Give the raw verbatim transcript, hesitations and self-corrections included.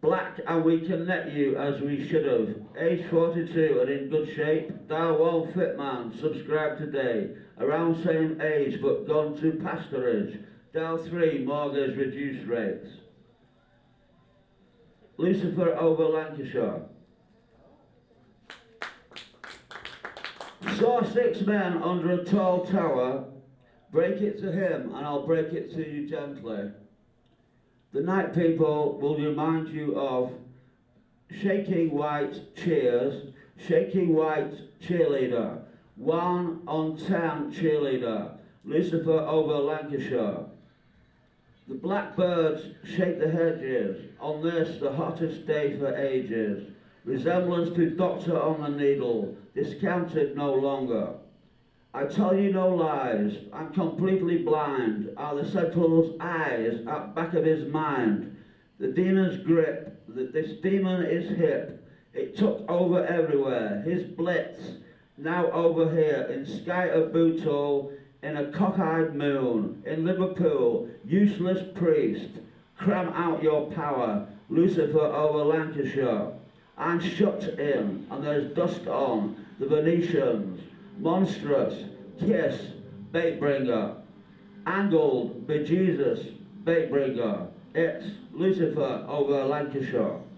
Black and we can net you as we should have. Age forty-two and in good shape. Dial one fit man, subscribe today. Around same age but gone to pasturage. Dial three mortgage reduced rates. Lucifer over Lancashire. Saw six men under a tall tower. Break it to him and I'll break it to you gently. The night people will remind you of Shaking White cheers, Shaking White cheerleader, one on ten cheerleader, Lucifer over Lancashire. The blackbirds shake the hedges, on this the hottest day for ages. Resemblance to Doctor on the Needle, discounted no longer. I tell you no lies, I'm completely blind, are the Centaur's eyes at back of his mind. The demon's grip, that this demon is hip, it took over everywhere, his blitz, now over here, in Sky of Bootle, in a cockeyed moon, in Liverpool, useless priest, cram out your power, Lucifer over Lancashire. I'm shut in, and there's dust on, the Venetians, monstrous, kiss, baitbringer, angled, bejesus, baitbringer. It's Lucifer over Lancashire.